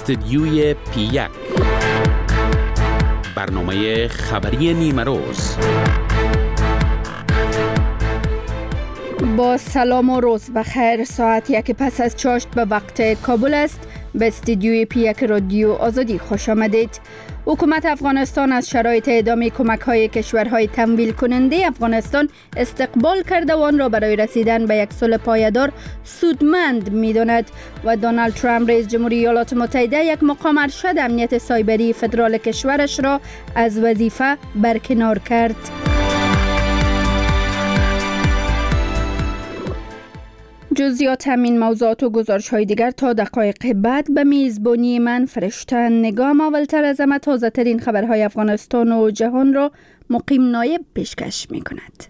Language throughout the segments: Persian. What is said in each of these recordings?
استدیوی P1 برنامه خبری نیمه روز. با سلام و روز بخیر. ساعت 1 پس از چاشت به وقت کابل است. به استدیوی P1 رادیو آزادی خوش آمدید. حکومت افغانستان از شرایط ادامه کمک‌های کشورهای تمویل کننده افغانستان استقبال کرده و آن را برای رسیدن به یک صلح پایدار سودمند می‌داند و دونالد ترامپ رئیس جمهوری ایالات متحده یک مقام ارشد امنیت سایبری فدرال کشورش را از وظیفه برکنار کرد. جزئیات همین موضوعات و گزارش‌های دیگر تا دقایق بعد به میزبانی من فرشته نگام. اولتر از همه تازه‌ترین خبرهای افغانستان و جهان را مقیم نایب پیشکش می‌کند.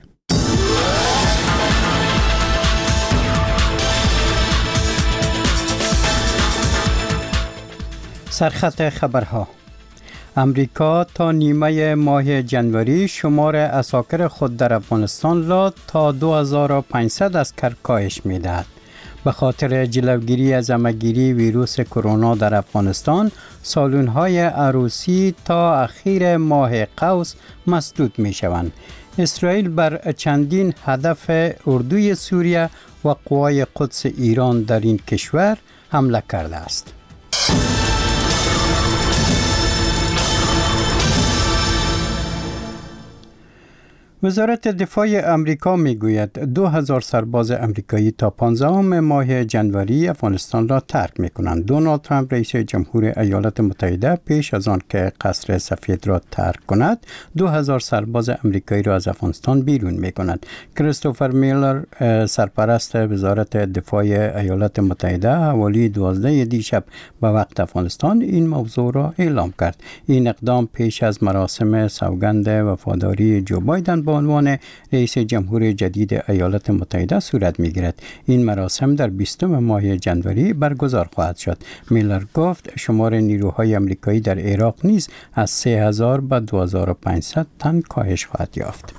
سرخط خبرها: امریکا تا نیمه ماه جنوری شمار عساکر خود در افغانستان را تا 2500 عسکر کاهش می‌دهد. به خاطر جلوگیری از همه‌گیری ویروس کرونا در افغانستان، سالن‌های عروسی تا اخیر ماه قوس مسدود می‌شوند. اسرائیل بر چندین هدف اردوی سوریه و قوای قدس ایران در این کشور حمله کرده است. وزارت دفاع امریکا میگوید 2000 سرباز امریکایی تا 15 ماه جنوری افغانستان را ترک میکنند. دونالد ترامپ رئیس جمهور ایالات متحده پیش از آن که قصر سفید را ترک کند 2000 سرباز امریکایی را از افغانستان بیرون میکند. کریستوفر میلر سرپرست وزارت دفاع ایالات متحده حوالی 12 دیشب به وقت افغانستان این موضوع را اعلام کرد. این اقدام پیش از مراسم سوگند وفاداری جو بایدن به عنوان رئیس جمهور جدید ایالات متحده صورت می‌گیرد. این مراسم در 20 ماه جنوری برگزار خواهد شد. میلر گفت شمار نیروهای آمریکایی در عراق نیز از 3000 به 2500 تن کاهش خواهد یافت.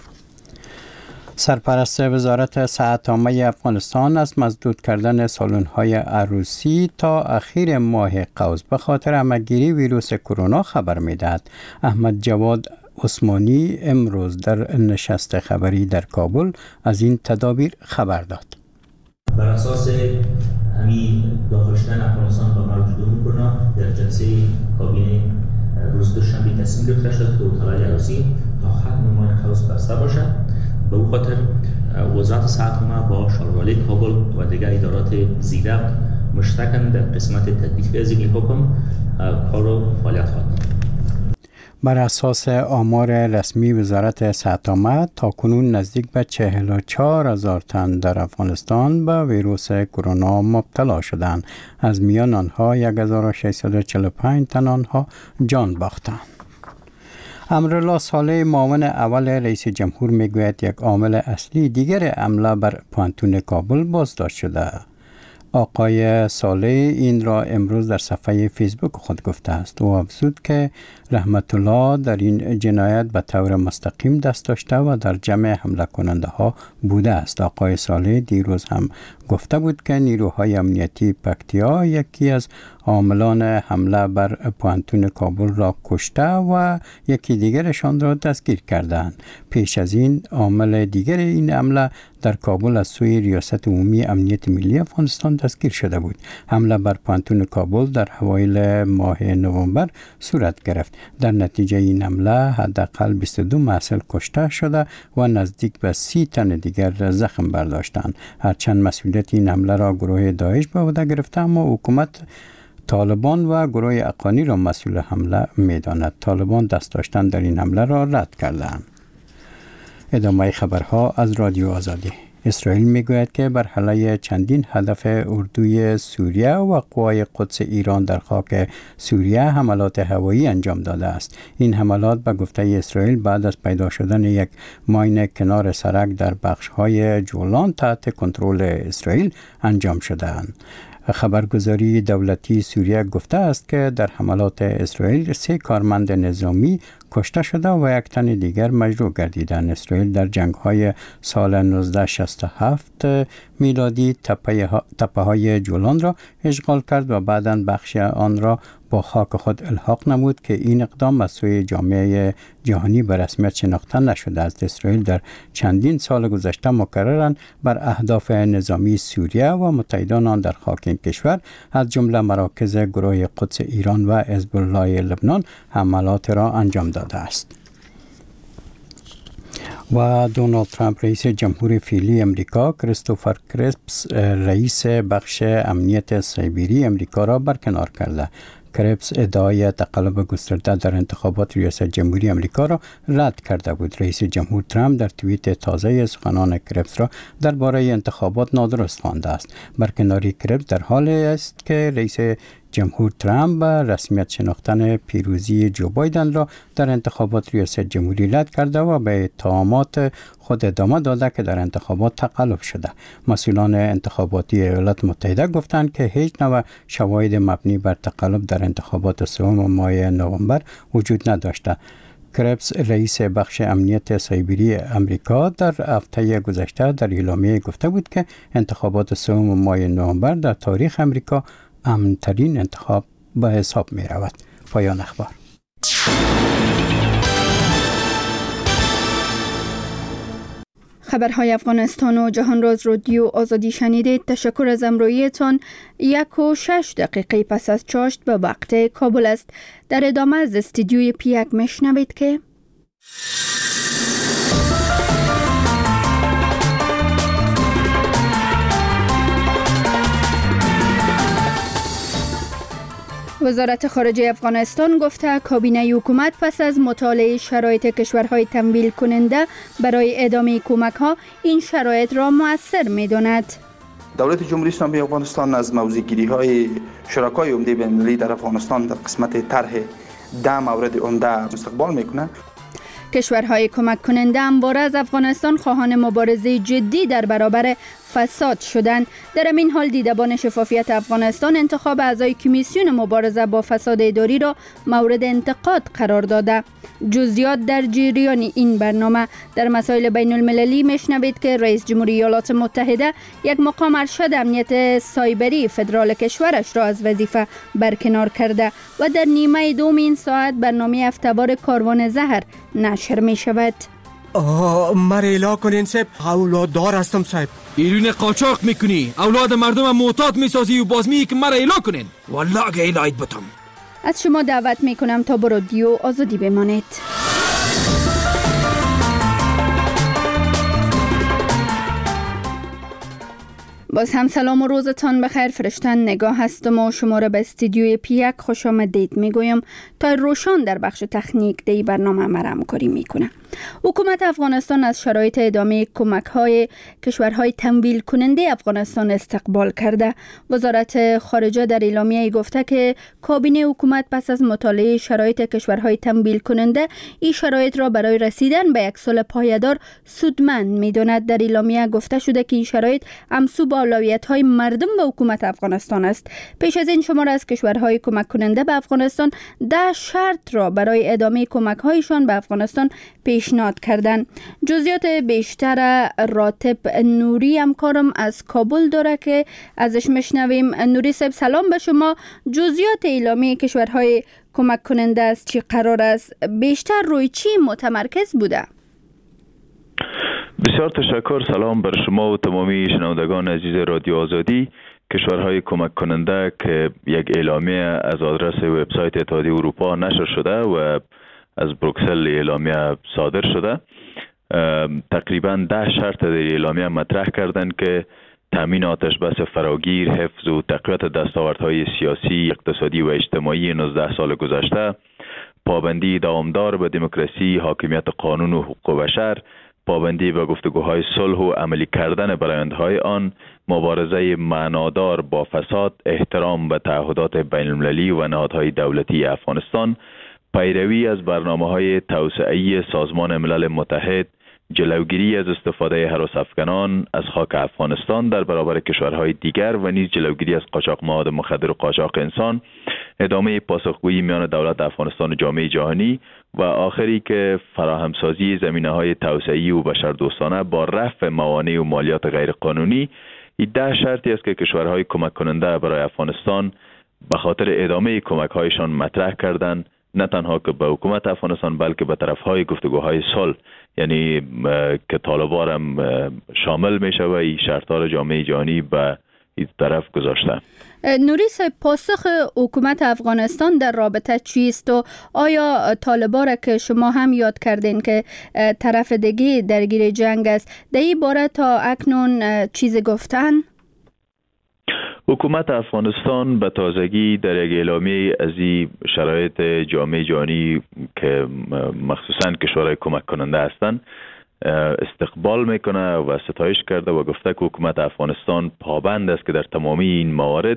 سرپرست وزارت صحت عامه افغانستان از مسدود کردن سالن‌های عروسی تا اخیر ماه قوس به خاطر همه‌گیری ویروس کرونا خبر می‌دهد. احمد جواد عثمانی امروز در نشست خبری در کابل از این تدابیر خبر داد. بر اساس همین داخل شدن افغانستان با موجود کرونا در جلسه کابینه روز دوشنبه تصمیم گرفته شد که اتاق‌های عروسی تا ختم ماه قوس بسته باشد. به او خاطر وزارت صحت عامه با شاروالی کابل و دیگر ادارات زیرک مشترکاً در قسمت تطبیق از این حکم کار و فعالیت خواهد کرد. بر اساس آمار رسمی وزارت صحت عامه تاکنون نزدیک به 44000 تن در افغانستان به ویروس کرونا مبتلا شدند. از میان آنها 1645 تن آنها جان باختند. امرالله صالح معاون اول رئیس جمهور میگوید یک عامل اصلی دیگر حمله بر پوانتون کابل بازداشت شده. آقای صالح این را امروز در صفحه فیسبوک خود گفته است. او افزود که رحمت الله در این جنایت به طور مستقیم دست داشته و در جمع حمله کننده ها بوده است. آقای صالح دیروز هم گفته بود که نیروهای امنیتی پکتیا یکی از عاملان حمله بر پوانتون کابل را کشته و یکی دیگرشان را دستگیر کردند. پیش از این عامل دیگر این حمله در کابل از سوی ریاست عمومی امنیت ملی افغانستان دستگیر شده بود. حمله بر پوانتون کابل در اوایل ماه نوامبر صورت گرفت. در نتیجه این حمله حداقل 22 محصل کشته شده و نزدیک به 30 تن دیگر زخم برداشتند. هرچند مسئولیت این حمله را گروه داعش به عهده گرفته، اما حکومت طالبان و گروه افغانی را مسئول حمله می‌داند. طالبان دست داشتن در این حمله را رد کردند. ادامه خبرها از رادیو آزادی. اسرائیل میگوید که بر علیه چندین هدف اردوی سوریه و قوای قدس ایران در خاک سوریه حملات هوایی انجام داده است. این حملات به گفته اسرائیل بعد از پیدا شدن یک ماین کنار سرک در بخش‌های جولان تحت کنترل اسرائیل انجام شده‌اند. خبرگزاری دولتی سوریه گفته است که در حملات اسرائیل 3 کارمند نظامی کشته شده و یک تن دیگر مجروح گردیدند. اسرائیل در جنگ‌های سال 1967 میلادی تپه‌های جولان را اشغال کرد و بعداً بخش آن را با خاک خود الحاق نمود که این اقدام از سوی جامعه جهانی به رسمیت شناخته نشده است. اسرائیل در چندین سال گذشته مکرراً بر اهداف نظامی سوریه و متحدان آن در خاک این کشور از جمله مراکز گروه قدس ایران و حزب الله لبنان حملات را انجام داده است. و دونالد ترامپ رئیس جمهور فعلی امریکا کریستوفر کرپس رئیس بخش امنیت سایبری امریکا را برکنار کرده. کرپس ادعای تقلب گسترده در انتخابات ریاست جمهوری امریکا را رد کرده بود. رئیس جمهور ترامپ در توییت تازه سخنان کرپس را درباره انتخابات نادرست خوانده است. برکناری کرپس در حالی است که رئیس جمهور ترامپ به رسمیت شناختن پیروزی جو بایدن را در انتخابات ریاست جمهوری رد کرده و به اتهامات خود ادامه داده که در انتخابات تقلب شده. مسئولان انتخاباتی ایالات متحده گفتند که هیچ نوع شواهد مبنی بر تقلب در انتخابات سوم ماه نوامبر وجود نداشته. کرپس رئیس بخش امنیت سایبری امریکا در هفته گذشته در اعلامیه گفته بود که انتخابات سوم ماه نوامبر در تاریخ امریکا امن‌ترین انتخاب به حساب می رود. پایان اخبار. خبرهای افغانستان و جهان راز رادیو آزادی شنیدید. تشکر از همراهیتان. 1:06 پس از چاشت به وقت کابل است. در ادامه از استودیوی پیک میشنوید که وزارت خارجه افغانستان گفته کابینه حکومت پس از مطالعه شرایط کشورهای تمویل کننده برای ادامه کمک ها این شرایط را مؤثر می داند. دولت جمهوری اسلامی افغانستان از موضع‌گیری های شرکای عمده بین‌المللی در افغانستان در قسمت طرح 10 مورد عمده استقبال میکنند. کشورهای کمک کننده همواره از افغانستان خواهان مبارزه جدی در برابر فساد شدند. در این حال دیدبان شفافیت افغانستان انتخاب اعضای کمیسیون مبارزه با فساد اداری را مورد انتقاد قرار داده. جزئیات در جریان این برنامه. در مسائل بین المللی میشنوید که رئیس جمهوری ایالات متحده یک مقام ارشد امنیت سایبری فدرال کشورش را از وظیفه برکنار کرده و در نیمه دوم این ساعت برنامه هفته‌وار کاروان زهر نشر می شود. مر اله کنین صاحب، اولاددار هستم صاحب. ایرون قاچاق میکنی، اولاد مردم معتاد میسازی و باز میگی که مر اله کنین. والله اگه الهید بتم. از شما دعوت میکنم تا با رادیو آزادی بمانید. باز هم سلام و روزتان بخیر. فرشتن نگاه هستم و شما را به استودیوی پیک خوش آمدید میگویم تا روشان در بخش تکنیک دی برنامه مرا همکاری میکنه. حکومت افغانستان از شرایط ادامه کمک‌های کشورهای تمویل کننده افغانستان استقبال کرده. وزارت خارجه در اعلامیه گفته که کابینه حکومت پس از مطالعه شرایط کشورهای تمویل کننده این شرایط را برای رسیدن به یک صلح پایدار سودمند می‌داند. در اعلامیه گفته شده که این شرایط همسو با اولویت‌های مردم و حکومت افغانستان است. پیش از این شمار از کشورهای کمک کننده به افغانستان 10 شرط را برای ادامه کمک‌هایشان به افغانستان پیشنهاد کردن. جزئیات بیشتر راتب نوری همکارم از کابل داره که ازش میشنویم. نوری صاحب سلام به شما. جزئیات اعلامیه کشورهای کمک کننده است چی قرار است؟ بیشتر روی چی متمرکز بوده؟ بسیار تشکر. سلام بر شما و تمامی شنوندگان عزیز رادیو آزادی. کشورهای کمک کننده که یک اعلامیه از آدرس وبسایت اتحادیه اروپا نشر شده و از بروکسل اعلامیه صادر شده، تقریبا 10 شرط در اعلامیه مطرح کردند که تامین آتش بس فراگیر، حفظ و تقویت دستاوردهای سیاسی، اقتصادی و اجتماعی 19 سال گذشته، پابندی دوامدار به دموکراسی، حاکمیت قانون و حقوق بشر، پابندی به گفتگوهای صلح و عملی کردن برآیندهای آن، مبارزه معنادار با فساد، احترام به تعهدات بین المللی و نهادهای دولتی افغانستان، پیروی از برنامه‌های توسعه‌ای سازمان ملل متحد، جلوگیری از استفاده هراس افغانان از خاک افغانستان در برابر کشورهای دیگر و نیز جلوگیری از قاچاق مواد مخدر و قاچاق انسان، ادامه پاسخگویی میان دولت افغانستان و جامعه جهانی و آخری که فراهمسازی زمینه‌های توسعه‌ای و بشردوستانه با رفع موانع و مالیات غیرقانونی. این 10 شرطی است که کشورهای کمک کننده برای افغانستان به خاطر ادامه کمک هایشان مطرح کردند، نه تنها که به حکومت افغانستان بلکه به طرف های گفتگوهای صلح، یعنی که طالبان هم شامل می شود، این شرط‌ها جامعه جهانی به این طرف گذاشته. نوری صاحب، پاسخ حکومت افغانستان در رابطه چیست و آیا طالبان را که شما هم یاد کردین که طرف دیگه درگیر جنگ است، در این باره تا اکنون چیز گفتن؟ حکومت افغانستان به تازگی در یک اعلامیه از این شرایط جامعه جهانی که مخصوصاً کشورهای کمک کننده هستند استقبال میکنه و ستایش کرده و گفته که حکومت افغانستان پابند است که در تمامی این موارد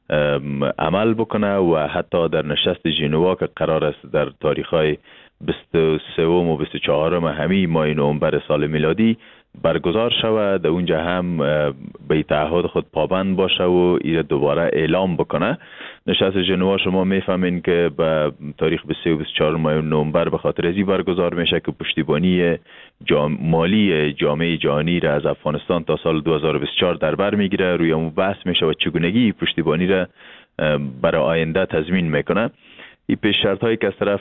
عمل بکنه و حتی در نشست ژنوا که قرار است در تاریخ‌های 23 و 24 همین ماه نوامبر سال میلادی برگزار شود، در اونجا هم به تعهد خود پابند باشه و این دوباره اعلام بکنه. نشست ژنوا شما میفهمین که به تاریخ 23 و 24 ماه نوامبر به خاطر ازی برگزار میشه که پشتیبانی مالی جامعه جهانی را از افغانستان تا سال 2024 در بر میگیره، روی اون بحث میشه و چگونگی پشتیبانی را برای آینده تضمین میکنه. این پیش‌شرط هایی که از طرف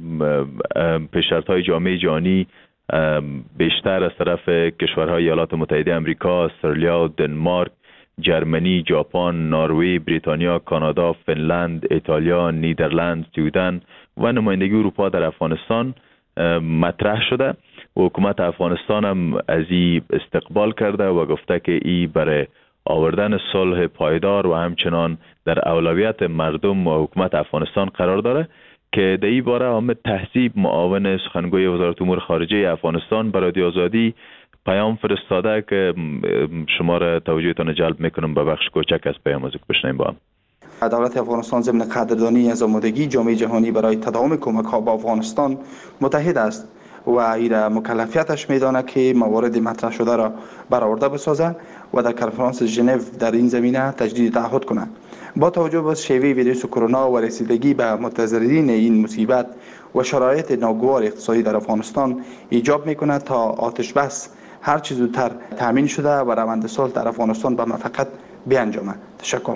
پیش‌شرط های جامعه جهانی بیشتر از طرف کشورهای ایالات متحده آمریکا، استرالیا، دنمارک، جرمنی، ژاپن، نروژ، بریتانیا، کانادا، فنلند، ایتالیا، نیدرلند، سوئدن و نمایندگی اروپا در افغانستان مطرح شده و حکومت افغانستان هم از این استقبال کرده و گفته که این برای آوردن صلح پایدار و همچنان در اولویت مردم و حکومت افغانستان قرار داره که در این باره حامد تهذیب معاون سخنگوی وزارت امور خارجه افغانستان برای رادیو آزادی پیام فرستاده که شما را توجهتان جلب میکنم به بخش کوچک از پیام از بشنویم. با هم دولت افغانستان ضمن قدردانی از آمادگی جامعه جهانی برای تداوم کمک ها به افغانستان متحد است و این مکلفیتش میدانه که موارد مطرح شده را برآورده بسازه و در کنفرانس ژنو در این زمینه تجدید تعهد کنه. با توجه به شیوه ویروس کرونا و رسیدگی به متضررین این مصیبت و شرایط ناگوار اقتصادی در افغانستان ایجاب میکنه تا آتش بس هر چه زودتر تامین شده و روند صلح در افغانستان به موفقیت بیانجامد. تشکر.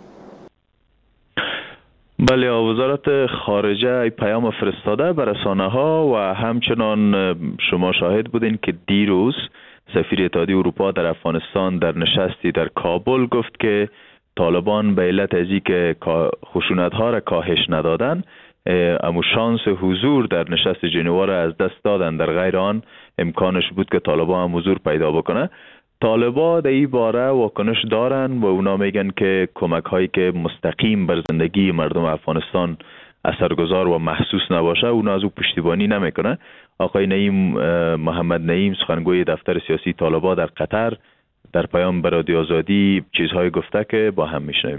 بله، وزارت خارجه پیام فرستاده به رسانه ها و همچنان شما شاهد بودین که دیروز سفیر اتحادیه اروپا در افغانستان در نشستی در کابل گفت که طالبان به علت ازی که خشونت ها را کاهش ندادن اما شانس حضور در نشست ژنوا را از دست دادن، در غیر آن امکانش بود که طالبان هم حضور پیدا بکنه. طالبان در این باره واکنش دارن و اونا میگن که کمک هایی که مستقیم بر زندگی مردم افغانستان اثرگذار و محسوس نباشه اونا از او پشتیبانی نمیکنه. آقای نعیم محمد نعیم سخنگوی دفتر سیاسی طالبان در قطر در پیام به رادیو آزادی چیزهای گفته که با هم میشنویم.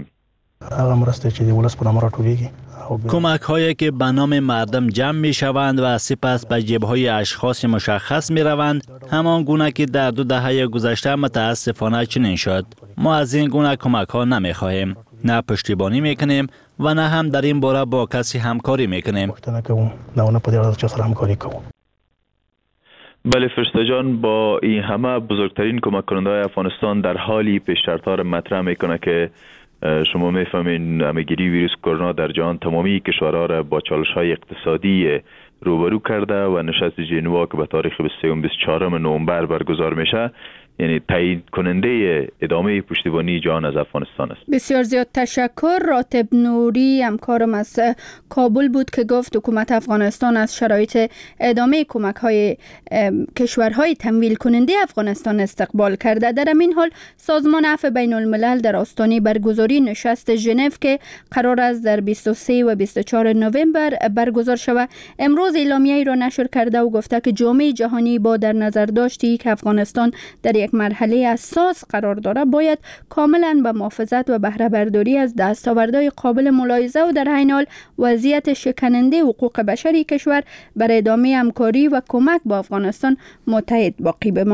کمک هایی که به نام مردم جمع می شوند و سپس به جیب های اشخاص مشخص می روند، همان گونه که در 2 دهه گذشته متاسفانه چنین شد. ما از این گونه کمک ها نمی خواهیم، نه پشتیبانی می کنیم و نه هم در این باره با کسی همکاری می کنیم. بله فرشته جان، با این همه بزرگترین کمک کننده های افغانستان در حالی پیش‌شرط‌ها را مطرح میکنه که شما میفهمین همه‌گیری ویروس کرونا در جهان تمامی کشورها را با چالش‌های اقتصادی روبرو کرده و نشست ژنوا که به تاریخ 23 و 24 نوامبر برگزار میشه یعنی تایید کننده ادامه پشتیبانی جهان از افغانستان است. بسیار زیاد تشکر. راتب نوری همکارم از کابل بود که گفت حکومت افغانستان از شرایط ادامه کمک های کشورهای تمویل کننده افغانستان استقبال کرده. در همین حال سازمان عفو بین الملل در آستانه برگزاری نشست ژنو که قرار است در 23 و 24 نوامبر برگزار شود امروز اعلامیه‌ای را نشر کرده و گفته که جامعه جهانی با در نظر داشتی که افغانستان در یک مرحله حساس قرار دارد باید کاملا به محافظت و بهره برداری از دستاوردهای قابل ملاحظه و در عین حال وضعیت شکننده حقوق بشری کشور برای ادامه همکاری و کمک با افغانستان متحد باقی بماند.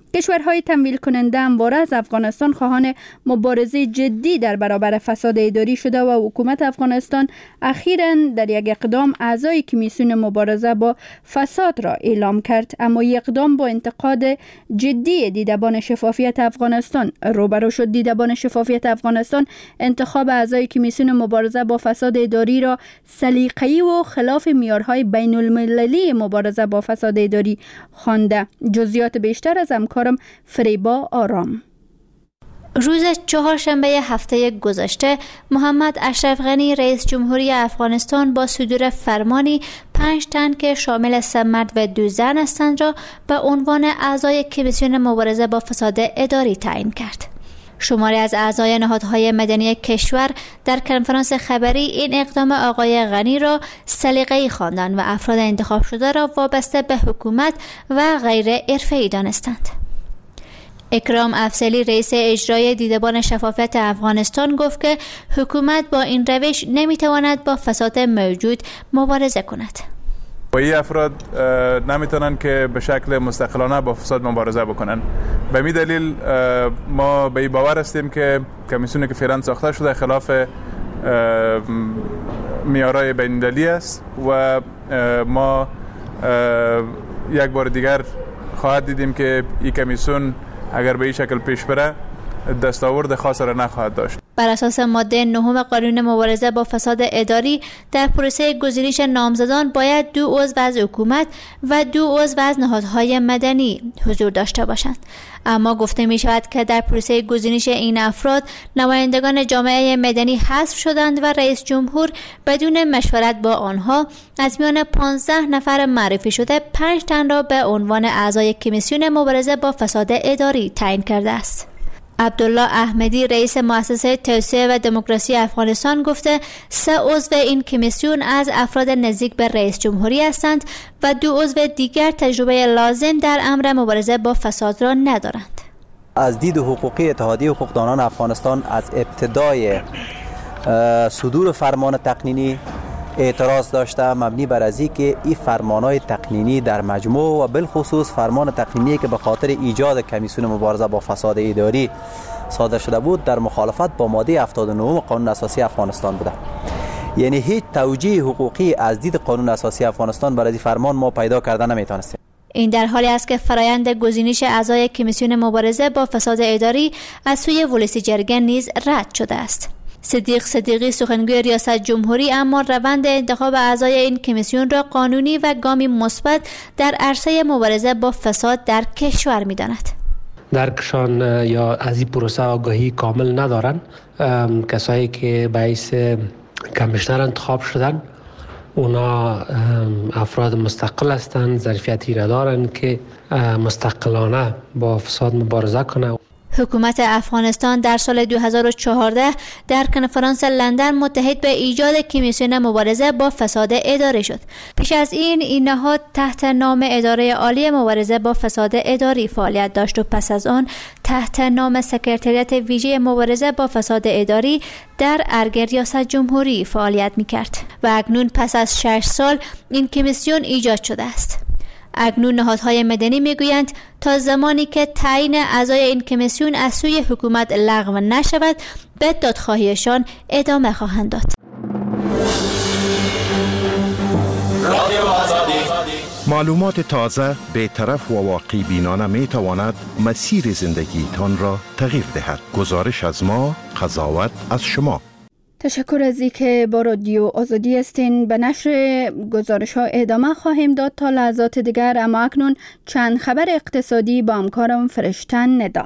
کشورهای تمویل کننده همواره از افغانستان خواهان مبارزه جدی در برابر فساد اداری شده و حکومت افغانستان اخیراً در یک اقدام اعضای کمیسیون مبارزه با فساد را اعلام کرد، اما این اقدام با انتقاد جدی دیدبان شفافیت افغانستان روبرو شد. دیدبان شفافیت افغانستان انتخاب اعضای کمیسیون مبارزه با فساد اداری را سلیقه‌ای و خلاف معیارهای بین المللی مبارزه با فساد اداری خوانده. جزئیات بیشتر از همکارم فریبا آرام. روز چهارشنبه هفته گذشته محمد اشرف غنی رئیس جمهوری افغانستان با صدور فرمانی 5 تن که شامل 3 مرد و 2 زن هستند را به عنوان اعضای کمیسیون مبارزه با فساد اداری تعیین کرد. شماری از اعضای نهادهای مدنی کشور در کنفرانس خبری این اقدام آقای غنی را سلیقه‌ای خواندند و افراد انتخاب شده را وابسته به حکومت و غیر حرفه‌ای دانستند. اکرام افضلی رئیس اجرایی دیدبان شفافیت افغانستان گفت که حکومت با این روش نمیتواند با فساد موجود مبارزه کند. با این افراد نمیتونن که به شکل مستقلانه با فساد مبارزه بکنن. به این دلیل ما به این باور هستیم که کمیسیونی که فعلا ساخته شده خلاف معیارهای بین‌المللی است و ما یک بار دیگر خواهد دیدیم که این کمیسیون اگر به این شکل پیش بره دستاورد خاص را نخواهد داشت. بر اساس ماده 9 قانون مبارزه با فساد اداری در پروسه گزینش نامزدان باید 2 عضو از حکومت و 2 عضو از نهادهای مدنی حضور داشته باشند. اما گفته می شود که در پروسه گزینش این افراد نمایندگان جامعه مدنی حذف شدند و رئیس جمهور بدون مشورت با آنها از میان 15 نفر معرفی شده 5 تن را به عنوان اعضای کمیسیون مبارزه با فساد اداری تعیین کرده است. عبدالله احمدی رئیس مؤسسه توسعه و دموکراسی افغانستان گفته 3 عضو این کمیسیون از افراد نزدیک به رئیس جمهوری هستند و 2 عضو دیگر تجربه لازم در امر مبارزه با فساد را ندارند. از دید حقوقی اتحادیه حقوقدانان افغانستان از ابتدای صدور فرمان تقنینی اعتراض داشته، مبنی بر از اینکه این فرمانهای تقنینی در مجموع و بالخصوص فرمان تقنینی که به خاطر ایجاد کمیسیون مبارزه با فساد اداری صادر شده بود در مخالفت با ماده 79 قانون اساسی افغانستان بوده. یعنی هیچ توجیه حقوقی از دید قانون اساسی افغانستان برای این فرمان ما پیدا کرده نمیتونستیم. این در حالی است که فرایند گزینش اعضای کمیسیون مبارزه با فساد اداری از سوی ولسی جرگه نیز رد شده است. صدیق صدیقی سخنگوی ریاست جمهوری اما روند انتخاب اعضای این کمیسیون را قانونی و گامی مثبت در عرصه مبارزه با فساد در کشور می‌داند. درکشان یا از این پروسه آگاهی کامل ندارند. کسایی که باعث کمیشنر انتخاب شدن اونا افراد مستقل هستند، ظرفیتی را دارند که مستقلانه با فساد مبارزه کنند. حکومت افغانستان در سال 2014 در کنفرانس لندن متحد به ایجاد کمیسیون مبارزه با فساد اداری شد. پیش از این نهاد تحت نام اداره عالی مبارزه با فساد اداری فعالیت داشت و پس از آن تحت نام سکرتریات ویژه مبارزه با فساد اداری در ارگ ریاست جمهوری فعالیت می‌کرد و اکنون پس از 6 سال این کمیسیون ایجاد شده است. اکنون نهادهای مدنی میگویند تا زمانی که تعیین اعضای این کمیسیون از سوی حکومت لغو نشود به دادخواهیشان ادامه خواهند داد. معلومات تازه، بی‌طرف و واقعی بینانه می تواند مسیر زندگیتان را تغییر دهد. گزارش از ما، قضاوت از شما. تشکر از اینکه با رادیو آزادی هستین. به نشر گزارش ها ادامه خواهیم داد تا لحظات دیگر، اما اکنون چند خبر اقتصادی با همکارم فرشتن ندا.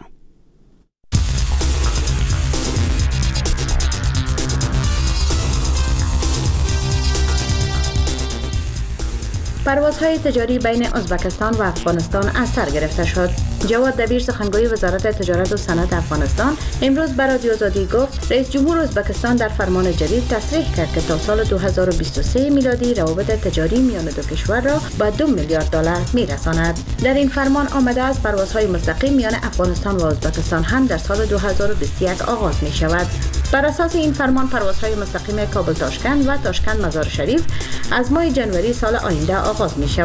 پروازهای تجاری بین ازبکستان و افغانستان از سر گرفته شد. جواد دبیر سخنگوی وزارت تجارت و صنعت افغانستان امروز به رادیو آزادی گفت رئیس جمهور ازبکستان در فرمان جدید تصریح کرد که تا سال 2023 میلادی روابط تجاری میان دو کشور را به 2 میلیارد دلار میرساند. در این فرمان آمده است پروازهای مستقیم میان افغانستان و ازبکستان هم در سال 2021 آغاز می شود. بر اساس این فرمان پروازهای مستقیم کابل تاشکند و تاشکند مزار شریف از ماه جنوری سال آینده آغاز می شود.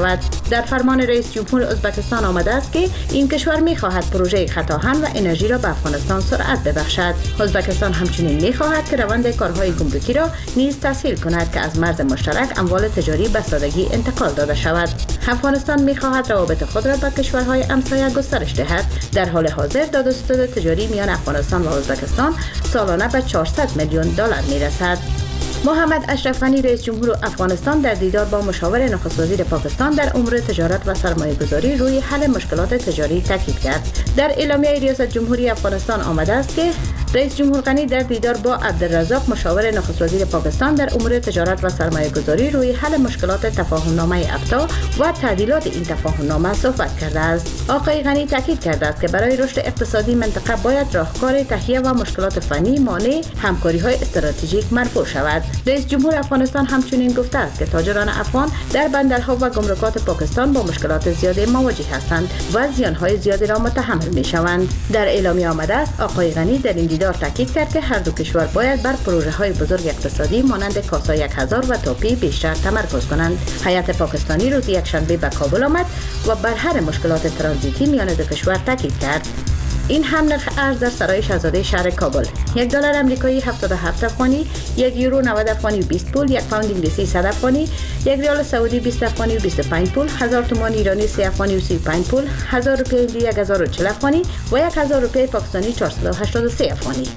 در فرمان رئیس جمهور ازبکستان آمده است که این کشور می‌خواهد پروژه خطاهن و انرژی را به افغانستان سرعت ببخشد. ازبکستان همچنین می‌خواهد که روند کارهای گمرکی را نیز تسهیل کند که از مرز مشترک اموال تجاری به سادگی انتقال داده شود. افغانستان می‌خواهد روابط خود را با کشورهای همسایه گسترش دهد. در حال حاضر داد و ستد تجاری میان افغانستان و ازبکستان سالانه به 400 میلیون دلار می‌رسد. محمد اشرف غنی رئیس جمهور افغانستان در دیدار با مشاور نخست وزیر پاکستان در امور تجارت و سرمایه‌گذاری روی حل مشکلات تجاری تاکید کرد. در اعلامیه ریاست جمهوری افغانستان آمده است که رئیس جمهور غنی در دیدار با عبدالرزاق مشاور نخست وزیر پاکستان در امور تجارت و سرمایه‌گذاری روی حل مشکلات تفاهم‌نامه افتا و تعدیلات این تفاهم‌نامه صحبت کرده است. آقای غنی تاکید کرده است که برای رشد اقتصادی منطقه باید راهکار تهیه و مشکلات فنی مانع همکاری‌های استراتژیک مرفوع شود. رئیس جمهور افغانستان همچنین گفته است که تاجران افغان در بندرها و گمرکات پاکستان با مشکلات زیادی مواجه هستند و زیانهای زیادی را متحمل می‌شوند. در اعلامیه آمده است آقای غنی در این دیدار تاکید کرد که هر دو کشور باید بر پروژه‌های بزرگ اقتصادی مانند کاسا 1000 و توپی بیشتر تمرکز کنند. هیئت پاکستانی روز یکشنبه به کابل آمد و بر حل مشکلات ترانزیتی میان دو کشور تاکید کرد. این هم نرخ ارز در سرای شاهزاده شهر کابل: $1 آمریکایی 77 افغانی، $1 90 افغانی و 20 پول، $1 انگلیسی 100 افغانی، $1 سعودی 20 افغانی و 25 پول، 1000 تومان ایرانی 3 افغانی و 35 پول، 1000 روپیه هندی 1040 افغانی و 1000 روپیه پاکستانی 483 افغانی.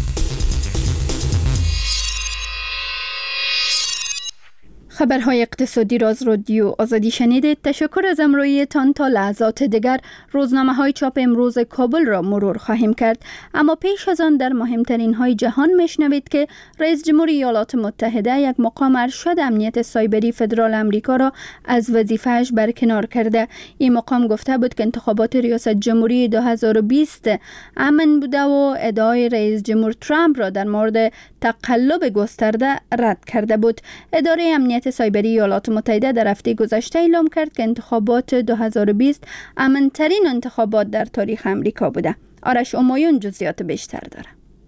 خبرهای اقتصادی را از رادیو آزادی شنیدید. تشکر از همراهیتان. تا لحظات دیگر روزنامه‌های چاپ امروز کابل را مرور خواهیم کرد، اما پیش از آن در مهمترین های جهان میشنوید که رئیس جمهور ایالات متحده یک مقام ارشد امنیت سایبری فدرال امریکا را از وظیفه‌اش برکنار کرده. این مقام گفته بود که انتخابات ریاست جمهوری 2020 امن بوده و ادعای رئیس جمهور ترامپ را در مورد تقلب گسترده رد کرده بود. اداره امنیت سایبری ایالات متحده در هفته گذشته اعلام کرد که انتخابات 2020 امن‌ترین انتخابات در تاریخ امریکا بوده. آرش امایون جزئیات بیشتر داره.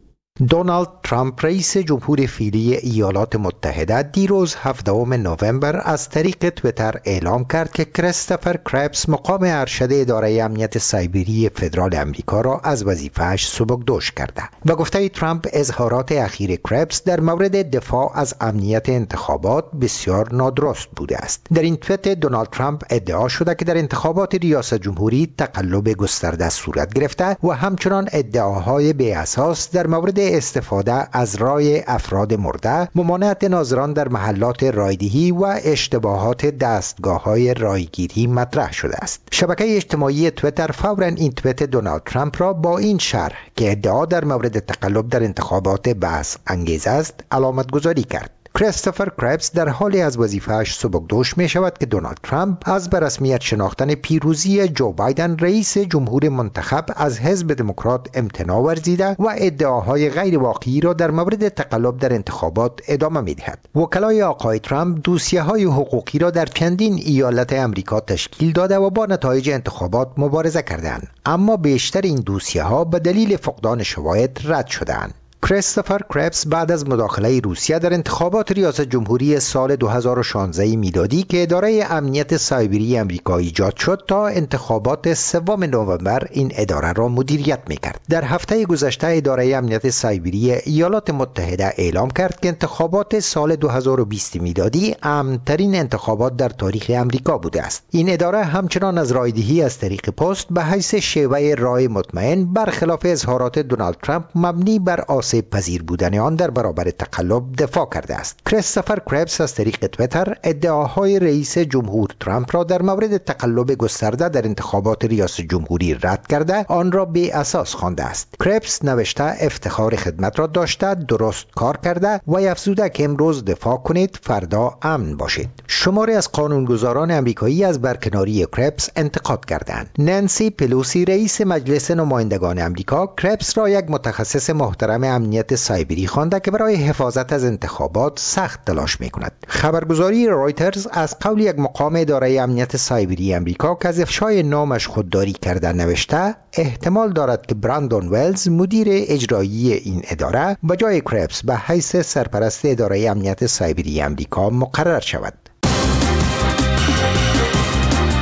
دونالد ترامپ رئیس جمهور فعلی ایالات متحده دیروز 17 نوامبر از طریق تویتر اعلام کرد که کریستوفر کربس مقام ارشد اداره امنیت سایبری فدرال امریکا را از وظیفه‌اش سبکدوش کرده و گفته ترامپ اظهارات اخیر کربس در مورد دفاع از امنیت انتخابات بسیار نادرست بوده است. در این توییت دونالد ترامپ ادعا شده که در انتخابات ریاست جمهوری تقلب گسترده صورت گرفته و همچنان ادعاهای بی اساس در مورد استفاده از رای افراد مرده، ممانعت ناظران در محلات رایدهی و اشتباهات دستگاه‌های رایگیری مطرح شده است. شبکه اجتماعی تویتر فوراً این توییت دونالد ترامپ را با این شرح که ادعا در مورد تقلب در انتخابات بحث انگیز است علامت گذاری کرد. کریستوفر کربس در حالی از وظیفه‌اش سبکدوش می شود که دونالد ترامپ از به رسمیت شناختن پیروزی جو بایدن رئیس جمهور منتخب از حزب دموکرات امتناع ورزیده و ادعاهای غیر واقعی را در مورد تقلب در انتخابات ادامه می دهد. وکلای آقای ترامپ دوسیه‌های حقوقی را در چندین ایالت امریکا تشکیل داده و با نتایج انتخابات مبارزه کردند، اما بیشتر این دوسیه‌ها به دلیل فقدان شواهد رد شدند. کریستوفر کربس بعد از مداخله روسیه در انتخابات ریاست جمهوری سال 2016 میلادی که اداره امنیت سایبری امریکا ایجاد شد تا انتخابات 3 نوامبر این اداره را مدیریت میکرد. در هفته گذشته اداره امنیت سایبری ایالات متحده اعلام کرد که انتخابات سال 2020 میلادی امن‌ترین انتخابات در تاریخ امریکا بوده است. این اداره همچنان از رایدهی از طریق پست به حیث شیوه رای مطمئن برخلاف اظهارات دونالد ترامپ مبنی بر پذیر بودن آن در برابر تقلب دفاع کرده است. کریستوفر کربس از طریق تویتر ادعاهای رئیس جمهور ترامپ را در مورد تقلب گسترده در انتخابات ریاست جمهوری رد کرده آن را بی اساس خوانده است. کربس نوشته افتخار خدمت را داشته، درست کار کرده و افزوده که امروز دفاع کنید، فردا امن باشید. شماری از قانونگذاران امریکایی از برکناری کربس انتقاد کردند. نانسی پلوسی رئیس مجلس نمایندگان امریکا کربس را یک متخصص محترم امنیت سایبری خوانده که برای حفاظت از انتخابات سخت تلاش می‌کند. خبرگزاری رایترز از قول یک مقام اداره امنیت سایبری امریکا که از افشای نامش خودداری کرده نوشته احتمال دارد که براندون ولز مدیر اجرایی این اداره به جای کربس به حیث سرپرست اداره امنیت سایبری امریکا مقرر شود.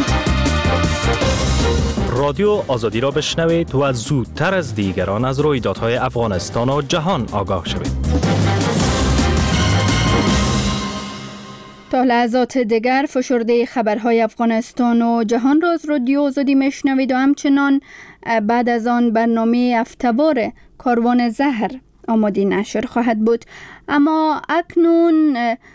رادیو آزادی را بشنوید و زودتر از دیگران از رویدادهای افغانستان و جهان آگاه شوید. تا لحظات دیگر فشرده خبرهای افغانستان و جهان را از رادیو آزادی میشنوید و همچنان بعد از آن برنامه هفته‌وار کاروان زهر آماده نشر خواهد بود. اما اکنون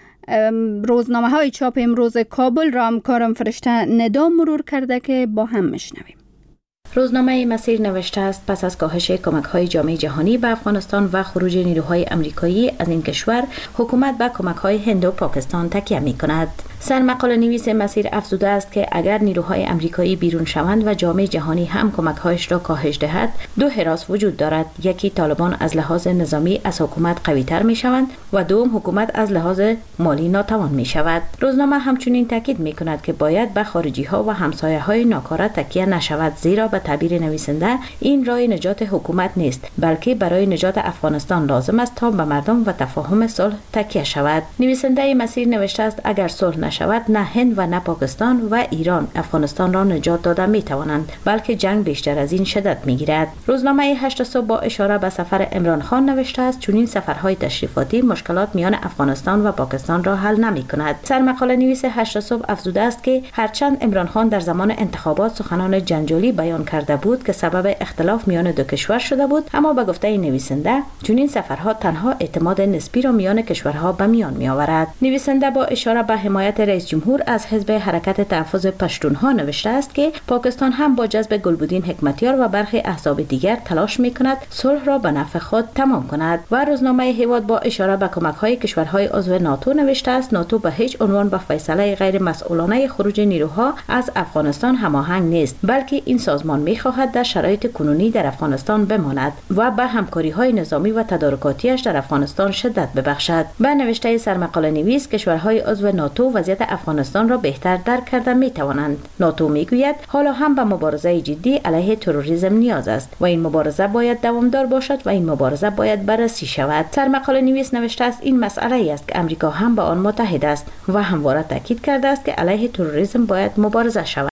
روزنامه های چاپ امروز کابل را همکارم فرشته ندا مرور کرده که با هم میشنویم. روزنامه مسیر نوشته است پس از کاهش کمک‌های جامعه جهانی به افغانستان و خروج نیروهای آمریکایی از این کشور، حکومت به کمک‌های هند و پاکستان تکیه می‌کند. سرمقاله نویس مسیر افزوده است که اگر نیروهای آمریکایی بیرون شوند و جامعه جهانی هم کمک‌هایش را کاهش دهد، دو حراس وجود دارد: یکی طالبان از لحاظ نظامی از حکومت قوی‌تر می‌شوند و دوم حکومت از لحاظ مالی ناتوان می‌شود. روزنامه همچنین تاکید می‌کند که باید به خارجی‌ها و همسایه‌های ناکاره تکیه نشود، زیرا به تعبیر نویسنده این راه نجات حکومت نیست، بلکه برای نجات افغانستان لازم است تا به مردم و تفاهم صلح تکیه شود. نویسنده مسیر نوشته است اگر صلح نشود، نه هند و نه پاکستان و ایران افغانستان را نجات داده می توانند، بلکه جنگ بیشتر از این شدت می گیرد. روزنامه 8 صبح با اشاره به سفر عمران خان نوشته است چنین سفرهای تشریفاتی مشکلات میان افغانستان و پاکستان را حل نمی کند. سرمقاله نویس 8 صبح افزوده است که هرچند عمران خان در زمان انتخابات سخنان جنجالی بیان کرده بود که سبب اختلاف میان دو کشور شده بود، اما به گفته نویسنده چنین سفرها تنها اعتماد نسبی را میان کشورها به میان می آورد. نویسنده با اشاره به حمایت رئیس جمهور از حزب حرکت تحفظ پشتونها نوشته است که پاکستان هم با جذب گلبدین حکمتیار و برخی احزاب دیگر تلاش می‌کند صلح را به نفع خود تمام کند. و روزنامه هیواد با اشاره به کمک‌های کشورهای عضو ناتو نوشته است ناتو به هیچ عنوان با فیصله غیر مسئولانه خروج نیروها از افغانستان هماهنگ نیست، بلکه این سازمان می‌خواهد در شرایط کنونی در افغانستان بماند و به همکاری‌های نظامی و تدارکاتیش در افغانستان شدت ببخشد. به نوشته سرمقاله نویس کشورهای عضو ناتو وضعیت افغانستان را بهتر درک کرده می توانند. ناتو می گوید حالا هم به مبارزه جدی علیه تروریسم نیاز است و این مبارزه باید دوامدار باشد و این مبارزه باید بررسی شود. سرمقاله نویس نوشته است این مسئله ای است که امریکا هم با آن متحد است و همواره تاکید کرده است که علیه تروریسم باید مبارزه شود.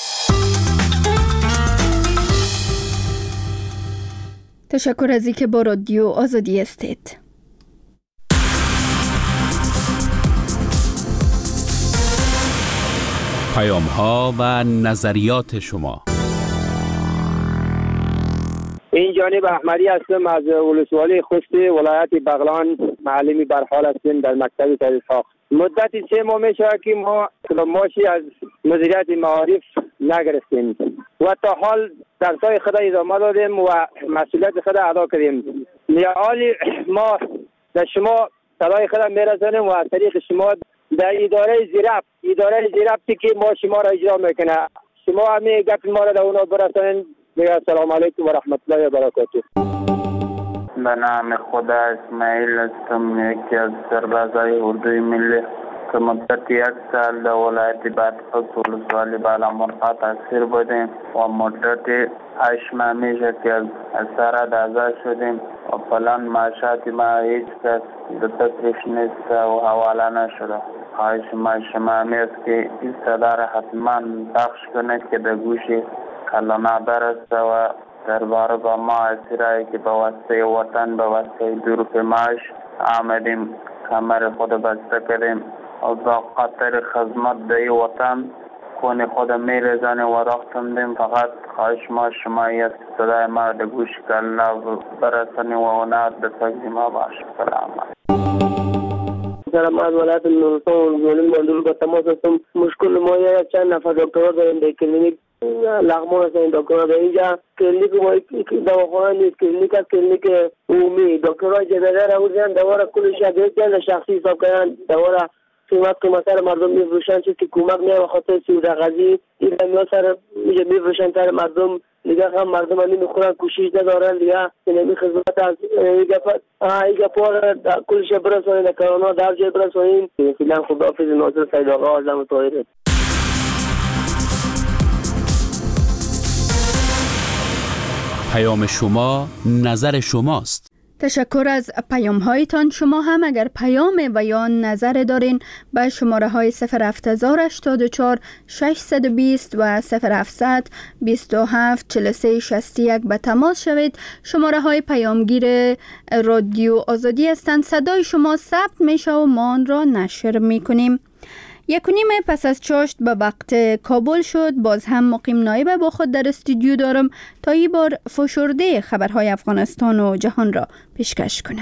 تشکر از اینکه با رادیو آزادی هستید. پیام ها و نظریات شما. این جانب احمدی هستم از ولسوالی خوست ولایت بغلان، معلمی برحال هستیم در مکتب تحصیل ساخت. مدت 3 ماه می شود که ما ماشی از مدیریت معارف نگرفتیم و تا حال درسای خود ادامه دادیم و مسئولیت خود ادا کردیم. حالی ما در شما صدای خود میرسانیم و از طریق شما در اداره زیرفتی که ما شما را اجرا میکنه، شما همین گپ ما را در اونا برسانید. میگه السلام علیکم و رحمت الله و برکاته. به نام خدا اسماعیل هستم، یکی از سربازای اردوی ملی که مدت 1 سال در ولایت بادغیس ولسوالی بالامرغ تاثیر بودیم و مدت 8 ماه میشه که از اسارت آزاد شدیم و پلان معاشات ما هیچ کس در تصریف نیست و حواله نشده. خواهش ما شما میست که این صدا را حتما بخش کنید که در گوش کلانا برسته و درباره با ما اسیرایی که به واسطه وطن به واسطه دورپیمایش آمدیم کمر خود بسته کردیم و با خاطر خدمت در وطن کون خود میرزانیم و رختندیم. فقط خواهش ما شما یک صدای ما در گوش کلانا برسنیم و اونا در تقدیم ما باشه. سلام سلام از ولایت نورستان ولسوالی مندول با تماس هستم. مشکل ما یک چند نفر دکترها داریم در کلینیک لغمان هستن. دکترها در اینجا کلینیک ما دواخانه نیست، کلینیک از کلینیک عمومی. دکترها جدیده را بودن دواره کلش یک شخصی حساب کردن دواره قیمت سر مردم میفروشن، چیزی که کمک نمیشه بخاطر سود غذایی این همه سر میفروشن سر مردم دیگه. هم مردم هم نمیخورن، کوشش ندارن دیگه. نمی خدمت از ایگه پار کلش برسونین کرونا در جای برسونین. فیلم خداحافظ ناصر سید آقا آزم طاهره. پیام شما نظر شماست. تشکر از پیام هایتان. شما هم اگر پیام و یا نظر دارین به شماره های 07084 620 و 0700 27 43 61 به تماس شوید. شماره های پیامگیر رادیو آزادی هستند. صدای شما ثبت میشه و ما آن را نشر میکنیم. 1:30 پس از چاشت به وقت کابل شد. باز هم مقیم نایب با خود در استودیو دارم تا این بار فشرده خبرهای افغانستان و جهان را پیشکش کنم.